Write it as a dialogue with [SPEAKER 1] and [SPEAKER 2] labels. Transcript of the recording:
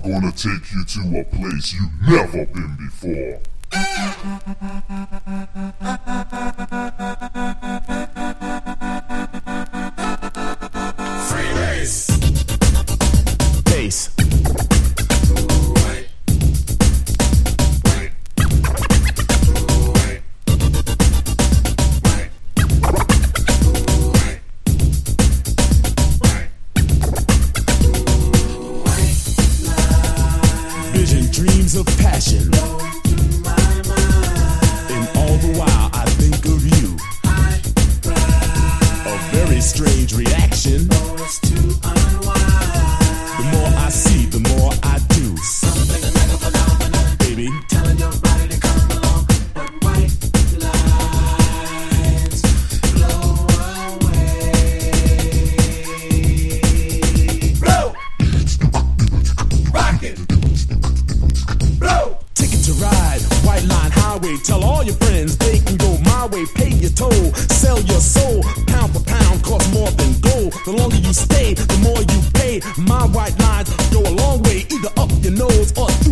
[SPEAKER 1] gonna take you to a place you've never been before.
[SPEAKER 2] Free bass. Bass. Dreams of passion, and all the while I think of you. A very strange reaction. The more I see, the more I do. Something like a phenomenon, baby, telling your body to come along. But white lines blow away. Blow, rock it. Ticket to ride, white line highway. Tell all your friends they can go my way. Pay your toll, sell your soul. Pound for pound, cost more than gold. The longer you stay, the more you pay. My white lines go a long way, either up your nose or